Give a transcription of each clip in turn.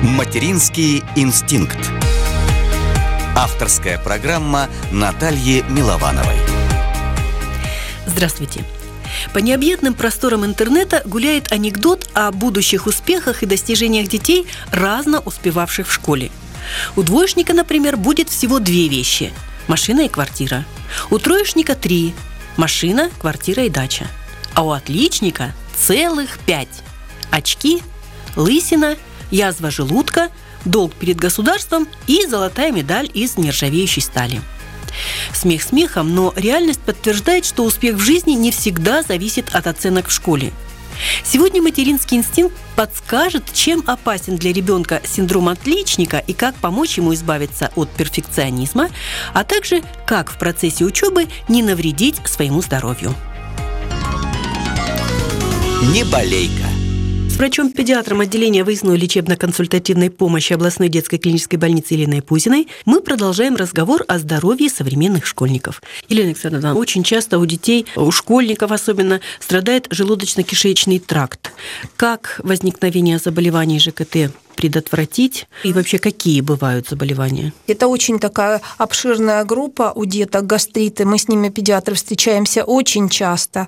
Материнский инстинкт. Авторская программа Натальи Миловановой. Здравствуйте. По необъятным просторам интернета гуляет анекдот о будущих успехах и достижениях детей, разно успевавших в школе. У двоечника, например, будет всего 2 вещи – машина и квартира. У троечника 3 – машина, квартира и дача. А у отличника целых 5 – очки, лысина, язва желудка, долг перед государством и золотая медаль из нержавеющей стали. Смех смехом, но реальность подтверждает, что успех в жизни не всегда зависит от оценок в школе. Сегодня материнский инстинкт подскажет, чем опасен для ребенка синдром отличника и как помочь ему избавиться от перфекционизма, а также как в процессе учебы не навредить своему здоровью. Не болейка. С врачом-педиатром отделения выездной лечебно-консультативной помощи областной детской клинической больницы Еленой Пузиной мы продолжаем разговор о здоровье современных школьников. Елена Александровна, очень часто у детей, у школьников особенно, страдает желудочно-кишечный тракт. Как возникновение заболеваний ЖКТ предотвратить? И вообще, какие бывают заболевания? Это очень такая обширная группа у деток, гастриты. Мы с ними, педиатры, встречаемся очень часто.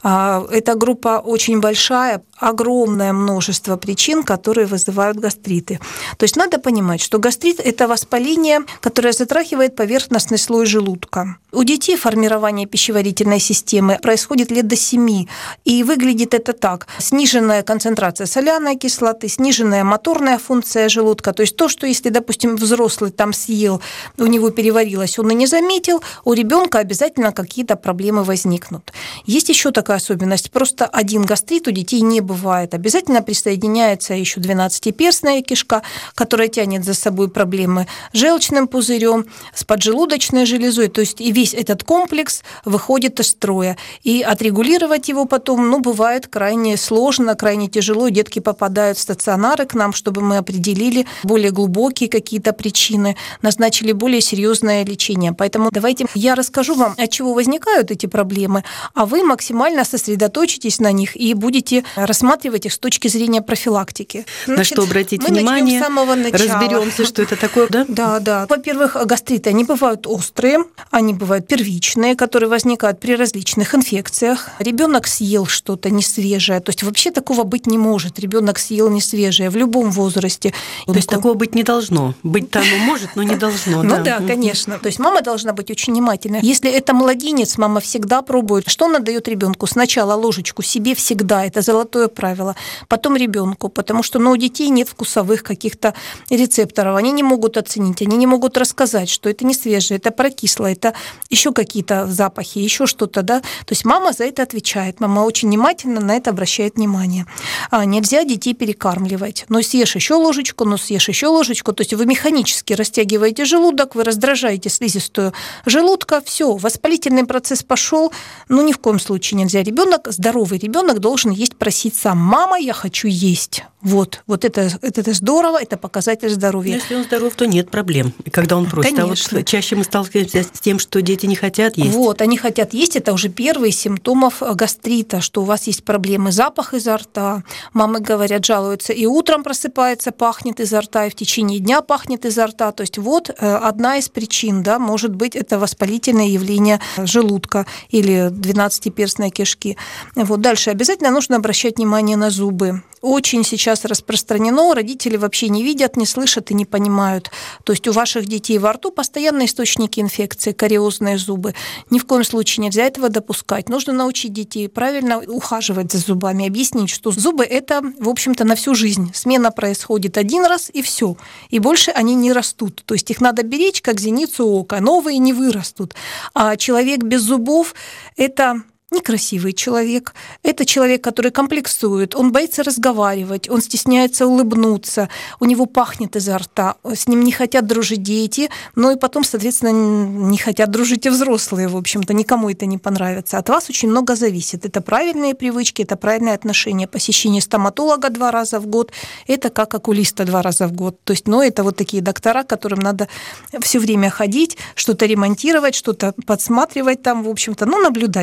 Эта группа очень большая, огромное множество причин, которые вызывают гастриты. То есть надо понимать, что гастрит – это воспаление, которое затрагивает поверхностный слой желудка. У детей формирование пищеварительной системы происходит лет до 7. И выглядит это так. Сниженная концентрация соляной кислоты, сниженная моторная функция желудка. То есть то, что если, допустим, взрослый там съел, у него переварилось, он и не заметил, у ребенка обязательно какие-то проблемы возникнут. Есть еще такая особенность. Просто один гастрит у детей не бывает. Обязательно присоединяется еще 12-перстная кишка, которая тянет за собой проблемы с желчным пузырем, с поджелудочной железой. То есть и весь этот комплекс выходит из строя. И отрегулировать его потом, бывает крайне сложно, крайне тяжело. Детки попадают в стационары к нам, чтобы мы определили более глубокие какие-то причины, назначили более серьезное лечение. Поэтому давайте я расскажу вам, от чего возникают эти проблемы, а вы максимально сосредоточитесь на них и будете рассматривать их с точки зрения профилактики. На что обратить внимание? Мы начнем с самого начала. Разберемся, что это такое, да? Да. Во-первых, гастриты, они бывают острые, они бывают первичные, которые возникают при различных инфекциях. Ребенок съел что-то несвежее, то есть вообще такого быть не может. Ребенок съел несвежее в любом возрасте. То есть такого быть не должно. Быть-то оно может, но не должно. Да, конечно. То есть мама должна быть очень внимательна. Если это младенец, мама всегда пробует. Что она дает ребенку? Сначала ложечку себе всегда, это золотое правило. Потом ребенку, потому что у детей нет вкусовых каких-то рецепторов. Они не могут оценить, они не могут рассказать, что это не свежее, это прокисло, это еще какие-то запахи, еще что-то, да. То есть мама за это отвечает. Мама очень внимательно на это обращает внимание. Нельзя детей перекармливать. Съешь еще ложечку, съешь еще ложечку. То есть вы механически растягиваете желудок, вы раздражаете слизистую желудка, все, воспалительный процесс пошел. Ни в коем случае нельзя. Здоровый ребенок должен есть, просить сам. Мама, я хочу есть. Вот это здорово, это показатель здоровья. Если он здоров, то нет проблем, когда он просит. Конечно. А вот чаще мы сталкиваемся с тем, что дети не хотят есть. Они хотят есть, это уже первые симптомов гастрита, что у вас есть проблемы, запах изо рта. Мамы говорят, жалуются, и утром просыпается, пахнет изо рта, и в течение дня пахнет изо рта. То есть одна из причин, да, может быть, это воспалительное явление желудка или 12-перстной кишки. Дальше обязательно нужно обращать внимание на зубы. Очень сейчас распространено, родители вообще не видят, не слышат и не понимают. То есть у ваших детей во рту постоянно источники инфекции, кариозные зубы. Ни в коем случае нельзя этого допускать. Нужно научить детей правильно ухаживать за зубами, объяснить, что зубы – это, в общем-то, на всю жизнь. Смена происходит один раз, и все. И больше они не растут. То есть их надо беречь, как зеницу ока. Новые не вырастут. А человек без зубов – это некрасивый человек. Это человек, который комплексует, он боится разговаривать, он стесняется улыбнуться, у него пахнет изо рта, с ним не хотят дружить дети, но и потом, соответственно, не хотят дружить и взрослые, в общем-то, никому это не понравится. От вас очень много зависит. Это правильные привычки, это правильное отношение. Посещение стоматолога 2 раза в год, это как окулиста 2 раза в год. То есть, это вот такие доктора, которым надо все время ходить, что-то ремонтировать, что-то подсматривать там, в общем-то, наблюдать этот процесс.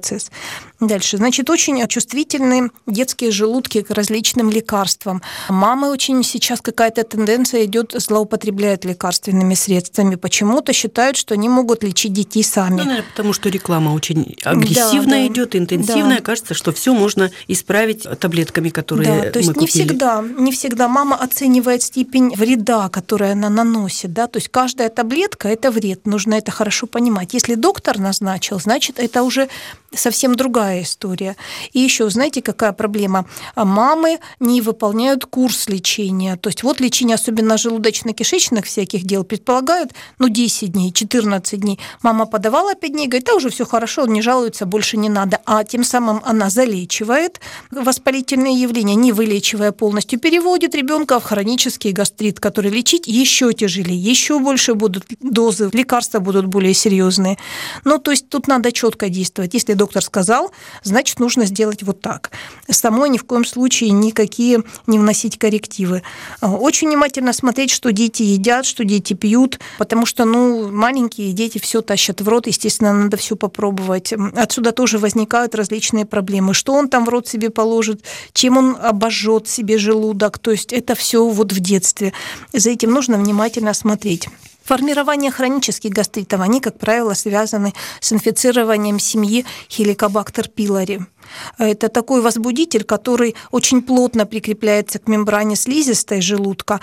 процесс. Дальше. Значит, очень чувствительны детские желудки к различным лекарствам. Мамы очень сейчас какая-то тенденция идет, злоупотребляют лекарственными средствами. Почему-то считают, что они могут лечить детей сами. Наверное, потому что реклама очень агрессивная идет, интенсивная. Да. Кажется, что все можно исправить таблетками, которые то есть мы купили. Не всегда мама оценивает степень вреда, которую она наносит. Да? То есть каждая таблетка – это вред. Нужно это хорошо понимать. Если доктор назначил, значит, это уже совсем другая история. И еще, знаете, какая проблема? Мамы не выполняют курс лечения. То есть вот лечение, особенно желудочно-кишечных всяких дел, предполагают 10 дней, 14 дней. Мама подавала 5 дней, говорит, уже все хорошо, не жалуется, больше не надо. А тем самым она залечивает воспалительные явления, не вылечивая полностью, переводит ребенка в хронический гастрит, который лечить еще тяжелее, еще больше будут дозы, лекарства будут более серьезные. То есть тут надо четко действовать. Если доктор сказал, значит, нужно сделать вот так. Самой ни в коем случае никакие не вносить коррективы. Очень внимательно смотреть, что дети едят, что дети пьют, потому что, маленькие дети все тащат в рот, естественно, надо все попробовать. Отсюда тоже возникают различные проблемы. Что он там в рот себе положит, чем он обожжет себе желудок, то есть это все вот в детстве. За этим нужно внимательно смотреть. Формирование хронических гастритов, они, как правило, связаны с инфицированием семьи Helicobacter pylori. Это такой возбудитель, который очень плотно прикрепляется к мембране слизистой желудка,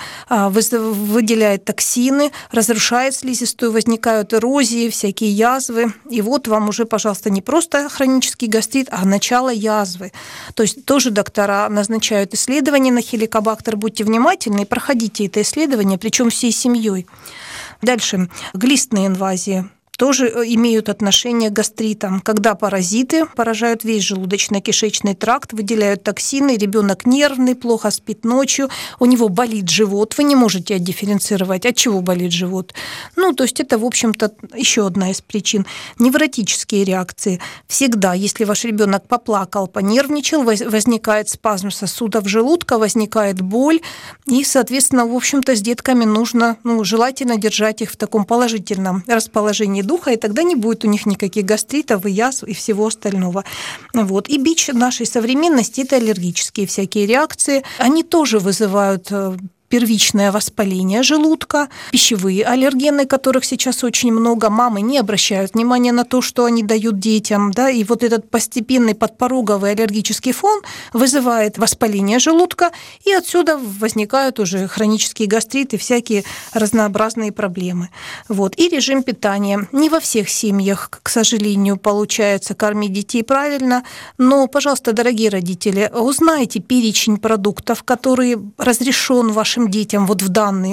выделяет токсины, разрушает слизистую, возникают эрозии, всякие язвы. И вот вам уже, пожалуйста, не просто хронический гастрит, а начало язвы. То есть тоже доктора назначают исследования на хеликобактер. Будьте внимательны и проходите это исследование, причем всей семьей. Дальше. Глистные инвазии тоже имеют отношение к гастритам. Когда паразиты поражают весь желудочно-кишечный тракт, выделяют токсины, ребенок нервный, плохо спит ночью, у него болит живот, вы не можете отдифференцировать, от чего болит живот. То есть это, в общем-то, еще одна из причин. Невротические реакции. Всегда, если ваш ребенок поплакал, понервничал, возникает спазм сосудов желудка, возникает боль, и, соответственно, в общем-то, с детками нужно, желательно держать их в таком положительном расположении духа, и тогда не будет у них никаких гастритов, и язв, и всего остального. И бич нашей современности – это аллергические всякие реакции. Они тоже вызывают первичное воспаление желудка, пищевые аллергены, которых сейчас очень много. Мамы не обращают внимания на то, что они дают детям, и вот этот постепенный подпороговый аллергический фон вызывает воспаление желудка, и отсюда возникают уже хронические гастриты, всякие разнообразные проблемы. И режим питания. Не во всех семьях, к сожалению, получается кормить детей правильно, но, пожалуйста, дорогие родители, узнайте перечень продуктов, которые разрешен вашим детям в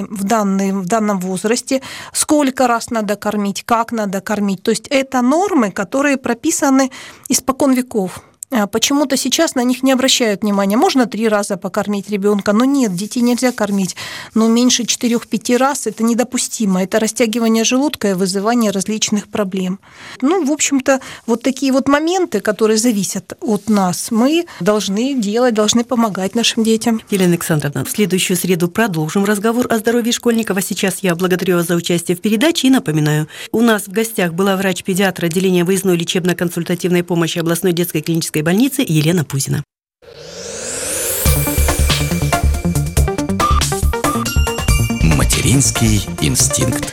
данном возрасте, сколько раз надо кормить, как надо кормить. То есть это нормы, которые прописаны испокон веков. Почему-то сейчас на них не обращают внимания. Можно 3 раза покормить ребенка, но нет, детей нельзя кормить. Но меньше 4-5 раз это недопустимо. Это растягивание желудка и вызывание различных проблем. В общем-то, вот такие вот моменты, которые зависят от нас, мы должны делать, должны помогать нашим детям. Елена Александровна, в следующую среду продолжим разговор о здоровье школьников. А сейчас я благодарю вас за участие в передаче и напоминаю, у нас в гостях была врач-педиатр отделения выездной лечебно-консультативной помощи областной детской клинической больницы Елена Пузина. Материнский инстинкт.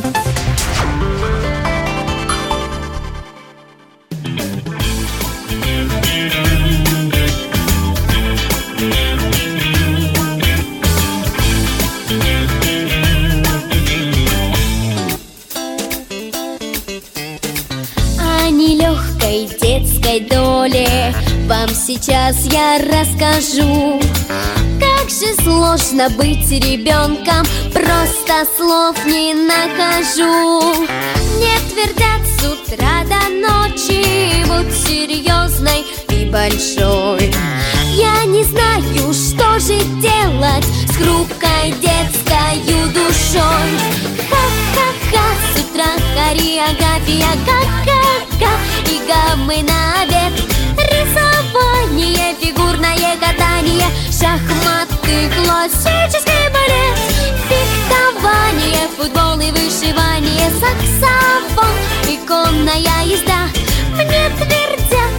О нелегкой детской доле вам сейчас я расскажу. Как же сложно быть ребенком, просто слов не нахожу. Мне твердят с утра до ночи, будь серьезной и большой. Я не знаю, что же делать с хрупкой детской душой. Ха-ха-ха, с утра хореография, ха-ха-ха, и гаммы на обед. Рисование, фигурное катание, шахматы, классический балет, фехтование, футбол и вышивание, саксофон и конная езда. Мне твердят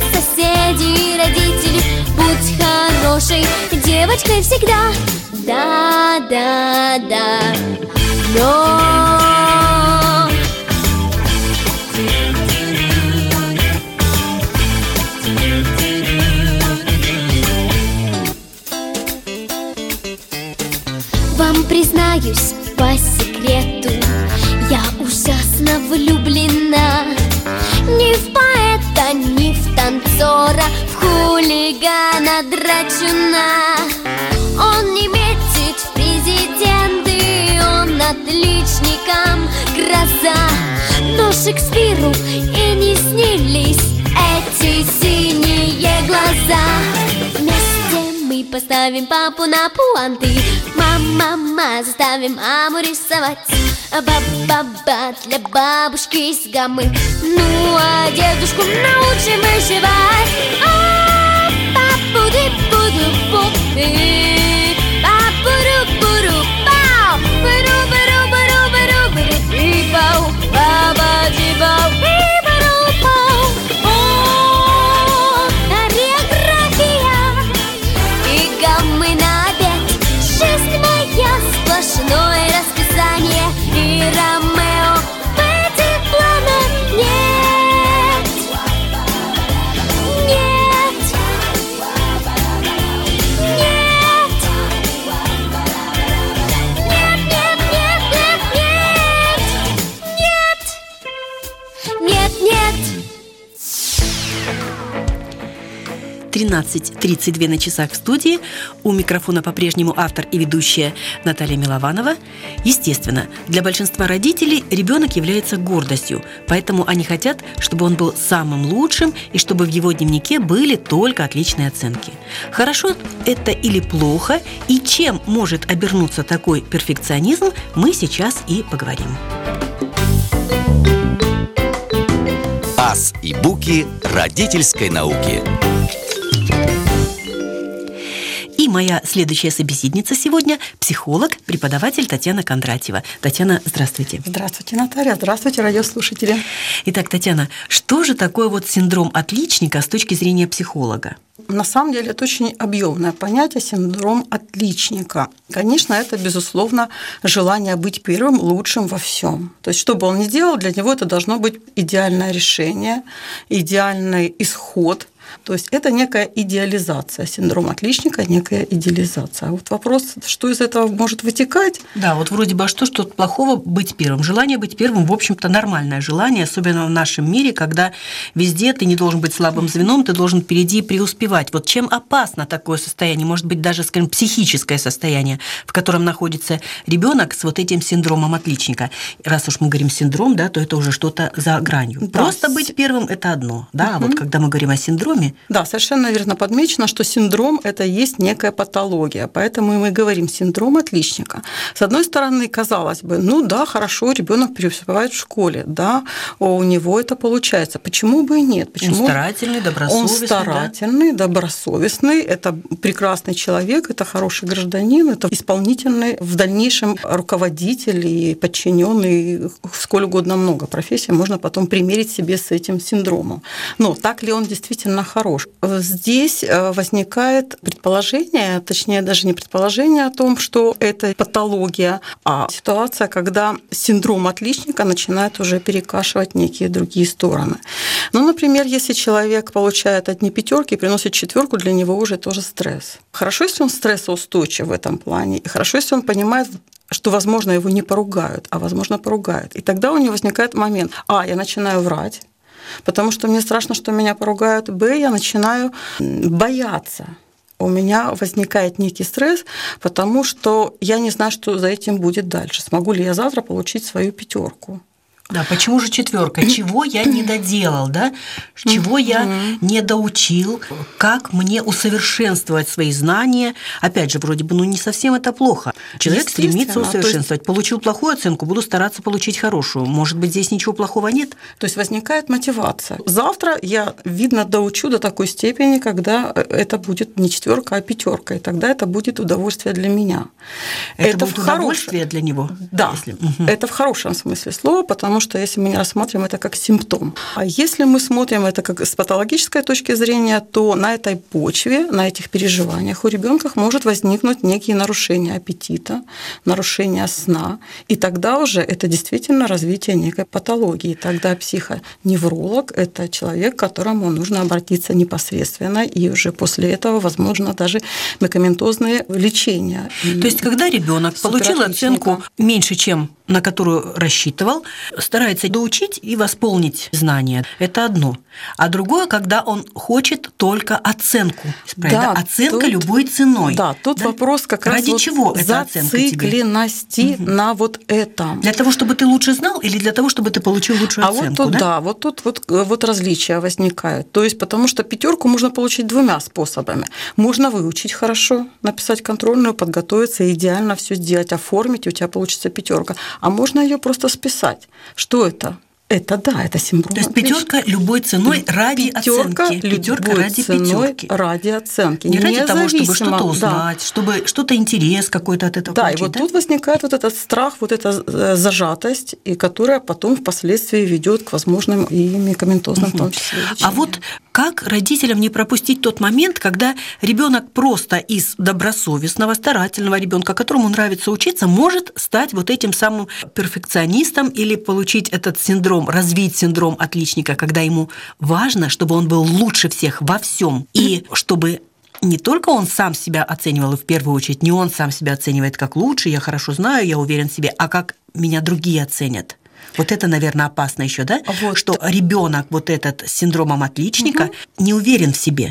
девочкой всегда. Да, да, да. Но вам признаюсь по секрету, я ужасно влюблена. Ни в поэта, ни в танцора, в хулигана драчуна. Он не метит в президенты, он отличникам гроза. Но Шекспиру и не снились эти синие глаза. Вместе мы поставим папу на пуанты, мама, заставим маму рисовать. Ба-ба-ба для бабушки из гаммы. Ну а дедушку научим вышивать. Па-пу-ди-пу-ду-пу-пи, па-пу-ру-пу-ру-пау, пу-ру-пу-ру-пу-ру-пу-ру-пи-пау, ба-ба-ди-бау, пи-па-ру-пау. О, хореография и гаммы на обед. Жизнь моя сплошное расписание, и Ромео в этих планах нет. Нет. Нет. Нет, нет, нет, нет, нет. Нет. Нет, нет. 13:32 на часах в студии. У микрофона по-прежнему автор и ведущая Наталья Милованова. Естественно, для большинства родителей ребенок является гордостью, поэтому они хотят, чтобы он был самым лучшим и чтобы в его дневнике были только отличные оценки. Хорошо это или плохо, и чем может обернуться такой перфекционизм, мы сейчас и поговорим. Ас и буки родительской науки. И моя следующая собеседница сегодня – психолог, преподаватель Татьяна Кондратьева. Татьяна, здравствуйте. Здравствуйте, Наталья. Здравствуйте, радиослушатели. Итак, Татьяна, что же такое вот синдром отличника с точки зрения психолога? На самом деле это очень объемное понятие синдром отличника. Конечно, это, безусловно, желание быть первым, лучшим во всем. То есть, что бы он ни делал, для него это должно быть идеальное решение, идеальный исход. То есть это некая идеализация, синдром отличника, некая идеализация. А вот вопрос, что из этого может вытекать? Да, вот вроде бы, а что тут плохого быть первым? Желание быть первым, в общем-то, нормальное желание, особенно в нашем мире, когда везде ты не должен быть слабым звеном, ты должен впереди преуспевать. Вот чем опасно такое состояние, может быть, даже, скажем, психическое состояние, в котором находится ребенок с вот этим синдромом отличника. Раз уж мы говорим синдром, да, то это уже что-то за гранью. Да. Просто быть первым – это одно, да, а вот когда мы говорим о синдроме. Да, совершенно верно подмечено, что синдром – это есть некая патология, поэтому мы говорим синдром отличника. С одной стороны, казалось бы, ну да, хорошо, ребенок преуспевает в школе, да, у него это получается. Почему бы и нет? Почему? Он старательный, добросовестный. Он старательный, да? Добросовестный, это прекрасный человек, это хороший гражданин, это исполнительный, в дальнейшем руководитель и подчиненный, сколь угодно много профессий можно потом примерить себе с этим синдромом. Но так ли он действительно хорош? Здесь возникает предположение, точнее даже не предположение о том, что это патология, а ситуация, когда синдром отличника начинает уже перекашивать некие другие стороны. Ну, например, если человек получает одни пятерки и приносит четверку, для него уже тоже стресс. Хорошо, если он стрессоустойчив в этом плане, и хорошо, если он понимает, что, возможно, его не поругают, а, возможно, поругают. И тогда у него возникает момент: я начинаю врать, потому что мне страшно, что меня поругают. Б, я начинаю бояться. У меня возникает некий стресс, потому что я не знаю, что за этим будет дальше. Смогу ли я завтра получить свою пятерку? Да, почему же четверка? Чего я не доделал, да? Чего я не доучил? Как мне усовершенствовать свои знания? Опять же, вроде бы, не совсем это плохо. Человек стремится усовершенствовать. Получил плохую оценку, буду стараться получить хорошую. Может быть, здесь ничего плохого нет? То есть возникает мотивация. Завтра я, видно, доучу до такой степени, когда это будет не четверка, а пятерка, и тогда это будет удовольствие для меня. Это будет удовольствие для него? Да, это в хорошем смысле слова, потому потому что если мы не рассматриваем это как симптом. А если мы смотрим это как с патологической точки зрения, то на этой почве, на этих переживаниях у ребенка может возникнуть некие нарушения аппетита, нарушения сна, и тогда уже это действительно развитие некой патологии. Тогда психоневролог – это человек, к которому нужно обратиться непосредственно, и уже после этого, возможно, даже медикаментозные лечения. То есть, когда ребенок получил оценку меньше, чем на которую рассчитывал, старается доучить и восполнить знания. Это одно. А другое, когда он хочет только оценку. Да, оценка любой ценой. Да, тут вопрос как ради раз чего эта оценка тебе? Зацикленности на вот этом. Для того, чтобы ты лучше знал, или для того, чтобы ты получил лучшую оценку? Вот тут, да, вот тут вот различия возникают. То есть, потому что 5 можно получить 2 способами. Можно выучить хорошо, написать контрольную, подготовиться, идеально все сделать, оформить, и у тебя получится 5. А можно ее просто списать. Что это? Это синдром. То есть 5 любой ценой ради оценки. 5 ради пятерки. Ради оценки. Не ради того, чтобы что-то узнать, чтобы что-то интерес какой-то от этого получить. И вот тут возникает вот этот страх, вот эта зажатость, и которая потом впоследствии ведет к возможным и медикаментозным, в том числе, лечениям. А вот как родителям не пропустить тот момент, когда ребенок просто из добросовестного, старательного ребенка, которому нравится учиться, может стать вот этим самым перфекционистом или получить этот синдром, развить синдром отличника, когда ему важно, чтобы он был лучше всех во всем, и чтобы не только он сам себя оценивал, и в первую очередь не он сам себя оценивает как лучше, я хорошо знаю, я уверен в себе, а как меня другие оценят. Вот это, наверное, опасно еще, да? Вот. Что ребенок вот этот с синдромом отличника не уверен в себе.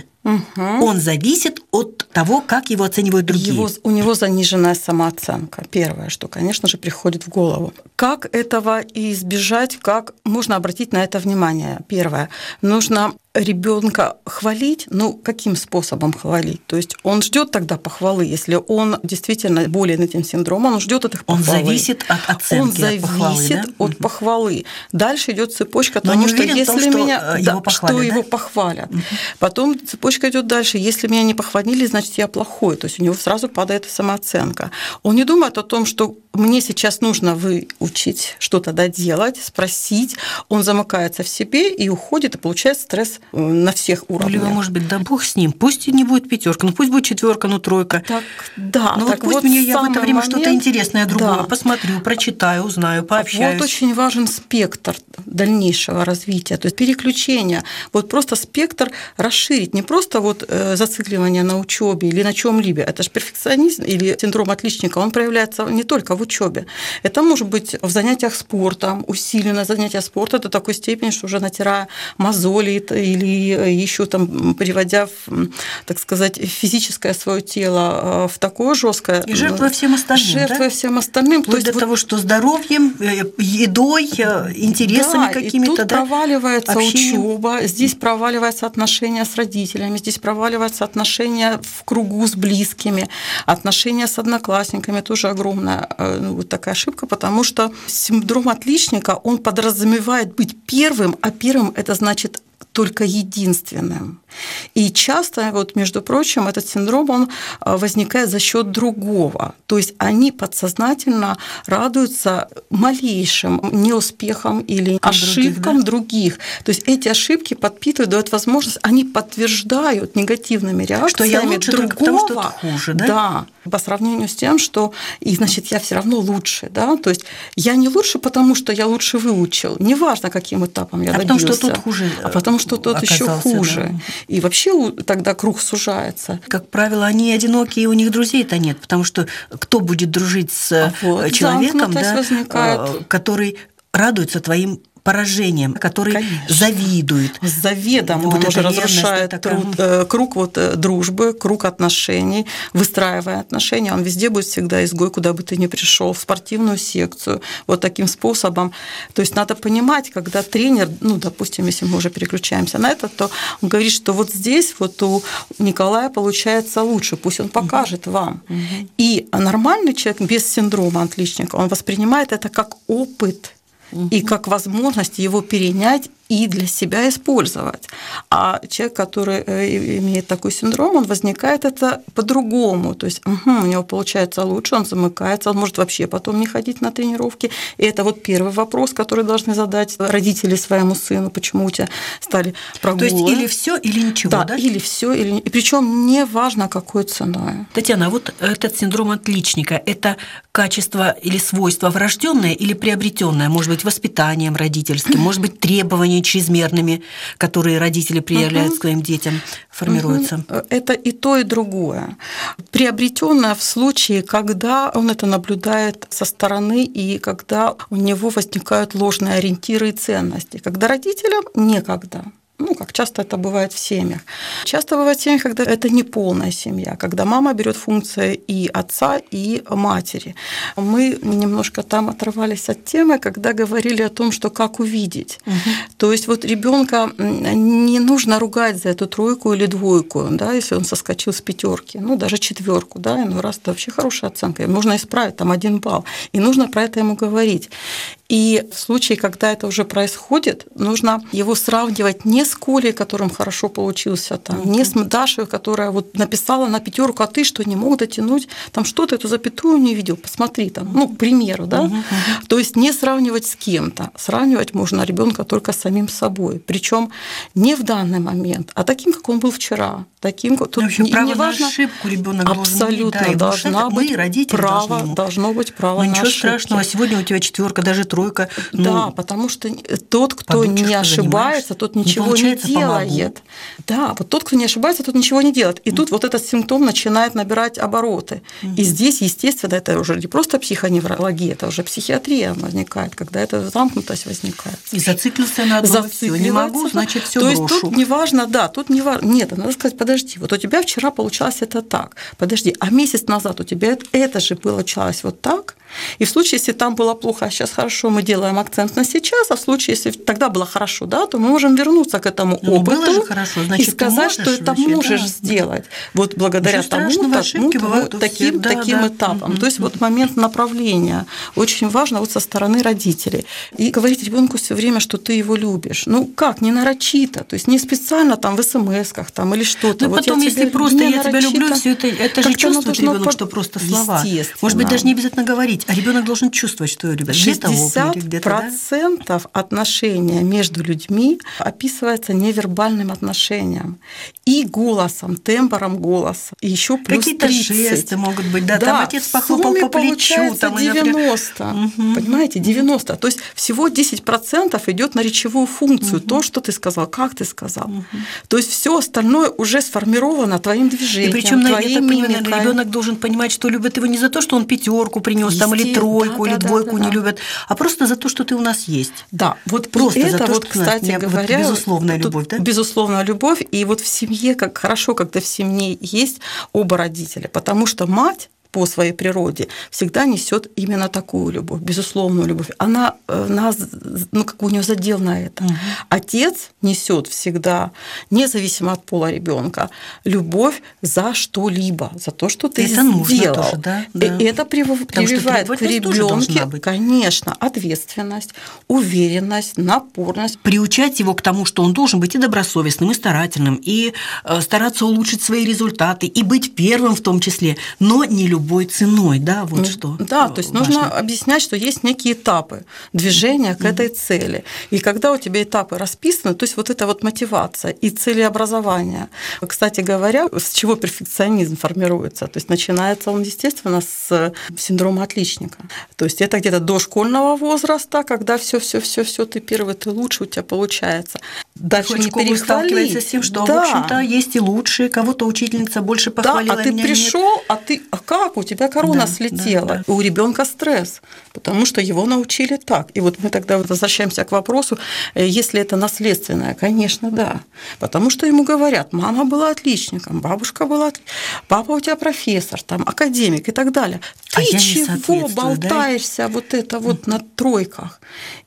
Он зависит от того, как его оценивают другие. У него заниженная самооценка. Первое, что, конечно же, приходит в голову. Как этого избежать, как можно обратить на это внимание? Первое, нужно ребенка хвалить, каким способом хвалить? То есть он ждет тогда похвалы, если он действительно болен этим синдромом, он ждет этих похвалы. Он зависит от оценки, он зависит от похвалы. Дальше идет цепочка того, что если меня его похвалят. Потом цепочка идет дальше. Если меня не похвалили, значит, я плохой. То есть у него сразу падает самооценка. Он не думает о том, что мне сейчас нужно выучить, что-то доделать, спросить. Он замыкается в себе и уходит, и получает стресс на всех уровнях. Либо, может быть, да бог с ним, пусть и не будет 5, пусть будет 4, 3. Так, да. Так пусть мне я в это время что-то интересное другое посмотрю, прочитаю, узнаю, пообщаюсь. Вот очень важен спектр дальнейшего развития, то есть переключение. Вот просто спектр расширить, не просто зацикливание на учебе или на чем-либо. Это же перфекционизм или синдром отличника, он проявляется не только в учебе. Это может быть в занятиях спортом, усиленное занятие спорта до такой степени, что уже натирая мозоли или еще приводя, так сказать, физическое свое тело в такое жесткое. И жертвуя всем остальным. Всем остальным. Вплоть до того, что здоровьем, едой, интересами какими-то. И тут проваливается учеба, здесь проваливается отношения с родителями, здесь проваливается отношения в кругу с близкими, отношения с одноклассниками, тоже огромная такая ошибка, потому что синдром отличника, он подразумевает быть первым, а первым это значит только единственным. И часто, между прочим, этот синдром, он возникает за счет другого. То есть они подсознательно радуются малейшим неуспехам или ошибкам других. То есть эти ошибки подпитывают, дают возможность, они подтверждают негативными реакциями что я лучше другого. Только потому, что это хуже, да? Да. По сравнению с тем, что значит, я все равно лучше. Да? То есть я не лучше, потому что я лучше выучил. Неважно, каким этапом я добился. Потому что тут хуже. А потому что тот еще хуже. Да. И вообще тогда круг сужается. Как правило, они одинокие, и у них друзей-то нет, потому что кто будет дружить с человеком, который радуется твоим поражением, который завидует. Заведомо он уже разрушает круг дружбы, круг отношений, выстраивая отношения. Он везде будет всегда изгой, куда бы ты ни пришел, в спортивную секцию, таким способом. То есть надо понимать, когда тренер, допустим, если мы уже переключаемся на это, то он говорит, что здесь у Николая получается лучше, пусть он покажет вам. И нормальный человек без синдрома отличника, он воспринимает это как опыт, и как возможность его перенять и для себя использовать. А человек, который имеет такой синдром, он возникает это по-другому. То есть у него получается лучше, он замыкается, он может вообще потом не ходить на тренировки. И это вот первый вопрос, который должны задать родители своему сыну, почему у тебя стали прогулы. То есть или все, или ничего, да? Или все, или... Причем не важно, какой ценой. Татьяна, а вот этот синдром отличника – это качество или свойство врожденное или приобретенное? Может быть, воспитанием родительским, может быть, требованиями чрезмерными, которые родители предъявляют своим детям, формируются? Это и то, и другое. Приобретенное в случае, когда он это наблюдает со стороны и когда у него возникают ложные ориентиры и ценности. Когда родителям некогда. Как часто это бывает в семьях. Часто бывает в семьях, когда это не полная семья, когда мама берет функции и отца, и матери. Мы немножко там оторвались от темы, когда говорили о том, что как увидеть. То есть вот ребенка не нужно ругать за эту 3 или 2, да, если он соскочил с 5, даже 4, да, иной раз это вообще хорошая оценка. Нужно исправить там 1 балл, и нужно про это ему говорить. И в случае, когда это уже происходит, нужно его сравнивать не с Колей, которым хорошо получился, не с Дашей, которая вот написала на 5, а ты что, не мог дотянуть, там что ты эту запятую не видел, посмотри там, к примеру, да. То есть не сравнивать с кем-то, сравнивать можно ребенка только с самим собой, причем не в данный момент, а таким, как он был вчера, таким, тут право важно, на ошибку ребенок абсолютно должен должна быть право, должно быть право на ошибку. Ничего страшного, сегодня у тебя 4, даже 3. Да, потому что тот, кто не ошибается, тот ничего не делает. Да, вот тот, кто не ошибается, тот ничего не делает. И тут вот этот симптом начинает набирать обороты. И здесь, естественно, это уже не просто психоневрология, это уже психиатрия возникает, когда эта замкнутость возникает. И зациклился на одном, всё, не могу, значит, все брошу. То есть тут не важно, нет, надо сказать, подожди, вот у тебя вчера получалось это так, подожди, а месяц назад у тебя это же получалось вот так, и в случае, если там было плохо, а сейчас хорошо, мы делаем акцент на сейчас, а в случае, если тогда было хорошо, да, то мы можем вернуться к этому опыту было же хорошо, значит, и сказать, что это можешь сделать. Вот благодаря тому, таким этапам. То есть вот момент направления очень важно вот со стороны родителей. И говорить ребенку все время, что ты его любишь. Как, не нарочито, то есть не специально там в смс-ках там, или что-то. Вот потом, если просто «я тебя люблю», все это же чувствует ребенок, что просто слова. Может быть, даже не обязательно говорить, а ребенок должен чувствовать, что его любят. 60% отношения между людьми описывается невербальным отношением. И голосом, тембром голоса. И еще плюс какие-то 30. жесты могут быть. Да, там отец похлопал по плечу. Там 90. Понимаете, 90. То есть всего 10% идет на речевую функцию. То, что ты сказал, как ты сказал. То есть все остальное уже сформировано твоим движением, причем твоей мимикой. Ребенок должен понимать, что любят его не за то, что он 5 принес, там, или 3, или 2 не любят, а просто за то, что ты у нас есть. Да, вот просто это за то, вот, что кстати говоря, безусловная любовь, да? Безусловная любовь. И вот в семье, как хорошо, когда в семье есть оба родителя, потому что мать по своей природе всегда несет именно такую любовь, безусловную любовь. Она у нее задел на это. Отец несет всегда, независимо от пола ребенка, любовь за что-либо, за то, что ты сделал. Тоже, да? И это прививает к ребенку, конечно, ответственность, уверенность, напорность. Приучать его к тому, что он должен быть и добросовестным, и старательным, и стараться улучшить свои результаты, и быть первым в том числе, но не любой ценой, да, вот что. Да, то есть нужно объяснять, что есть некие этапы движения к этой цели. И когда у тебя этапы расписаны, то есть вот эта вот мотивация и целеобразование. Кстати говоря, с чего перфекционизм формируется? То есть начинается он, естественно, с синдрома отличника. То есть это где-то до школьного возраста, когда все, ты первый, ты лучший, у тебя получается. Дальше не перехвалить. Сталкивается с тем, что, в общем-то, есть и лучшие, кого-то учительница больше похвалила, а ты пришел, а как? У тебя корона слетела. У ребенка стресс, потому что его научили так. И вот мы тогда возвращаемся к вопросу, если это наследственное, конечно, да. Потому что ему говорят, мама была отличником, бабушка была папа у тебя профессор, там, академик и так далее. Ты чего болтаешься вот это вот на тройках?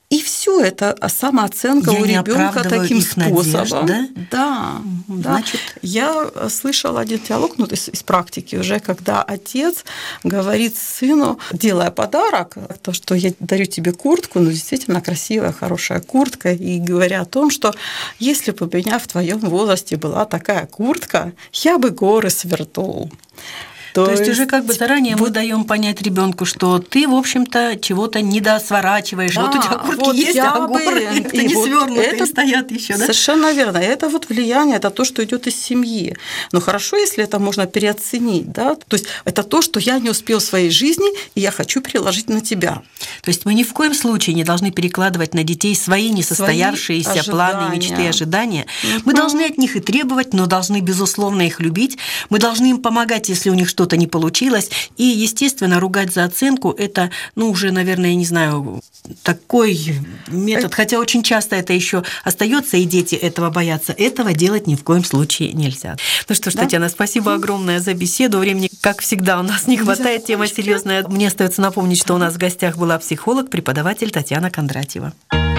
И все это самооценка Я у не ребенка оправдываю таким их надежд, способом. да? Да. Значит, Я слышала один диалог, из практики уже, когда отец говорит сыну, делая подарок, то, что я дарю тебе куртку, действительно красивая, хорошая куртка, и говоря о том, что если бы у меня в твоем возрасте была такая куртка, я бы горы свернул. То есть уже как бы заранее мы даем понять ребенку, что ты, в общем-то, чего-то недосворачиваешь. Да, вот у тебя куртки вот есть, а горы как-то не свернутые стоят еще, да? Совершенно верно. Это вот влияние, это то, что идет из семьи. Но хорошо, если это можно переоценить, да? То есть это то, что я не успел в своей жизни, и я хочу переложить на тебя. То есть мы ни в коем случае не должны перекладывать на детей свои несостоявшиеся планы, мечты, ожидания. Мы должны от них и требовать, но должны, безусловно, их любить. Мы должны им помогать, если у них что-то не получилось. И, естественно, ругать за оценку – это, уже, наверное, я не знаю, такой метод. Хотя очень часто это еще остается, и дети этого боятся. Этого делать ни в коем случае нельзя. Ну что ж, Татьяна, спасибо огромное за беседу. Времени, как всегда, у нас не хватает. Тема серьезная. Мне остается напомнить, что у нас в гостях была психолог, преподаватель Татьяна Кондратьева.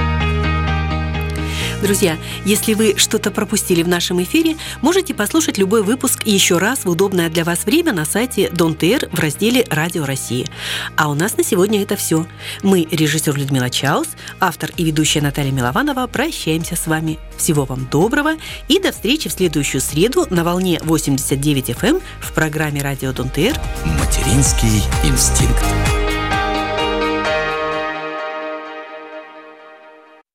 Друзья, если вы что-то пропустили в нашем эфире, можете послушать любой выпуск еще раз в удобное для вас время на сайте Дон.ТР в разделе «Радио России». А у нас на сегодня это все. Мы, режиссер Людмила Чаус, автор и ведущая Наталья Милованова, прощаемся с вами. Всего вам доброго и до встречи в следующую среду на волне 89 FM в программе «Радио Дон.ТР». Материнский инстинкт.